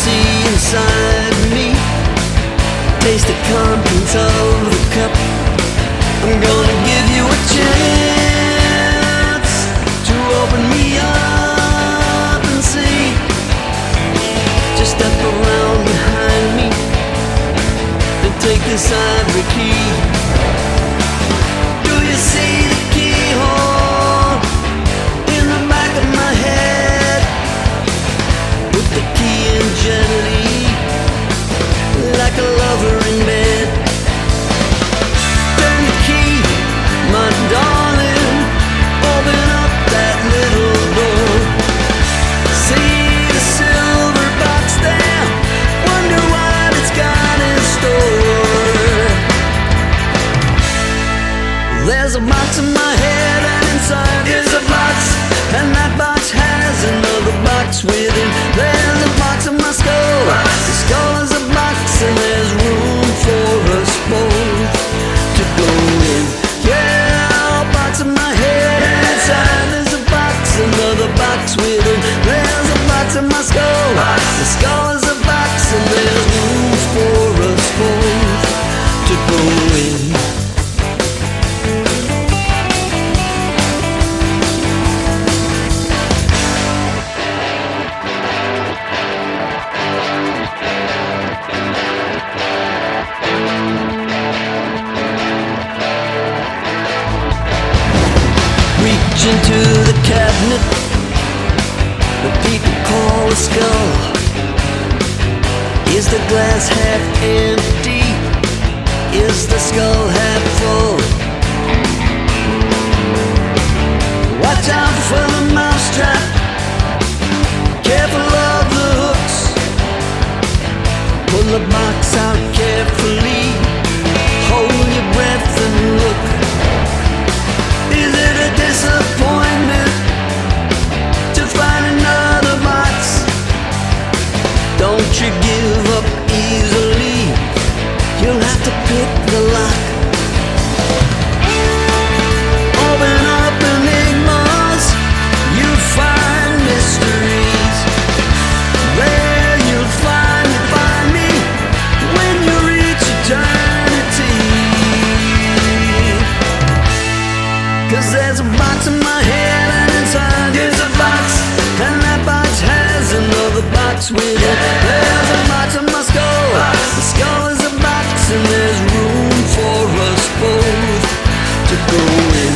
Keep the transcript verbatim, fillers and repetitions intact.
see inside me? Taste the contents of the cup. I'm gonna give you a chance to open me up and see. Just step around behind me and take this ivory key. Do you see the keyhole in the back of my head? Put the key in gently, like a lover in bed. Turn the key, my darling, open up that little door. See the silver box there, wonder what it's got in store. There's a box in my head and inside is a box, and that box has another box within. There's a box in my skull, the skull is a box, and there's room for us both to go in. Yeah, a box in my head and inside there's a box, another box within. There's a box in my skull, the skull is a box, and there's room for us both to go in. Reach into the cabinet that people call a skull. Is the glass half empty? Is the skull half full? Watch out for the mousetrap, careful of the hooks. Pull the box out carefully, hold your breath and look. Is it a disappointment to find another box? Don't you give up easily, you'll have to pick the lock. Open up enigmas, you find mysteries. There you'll find you find me when you reach eternity. Cause there's a box in my head and inside is a box, and that box has another box with it. There's a box in my skull, the skull is a box, and there's room for us both to go in.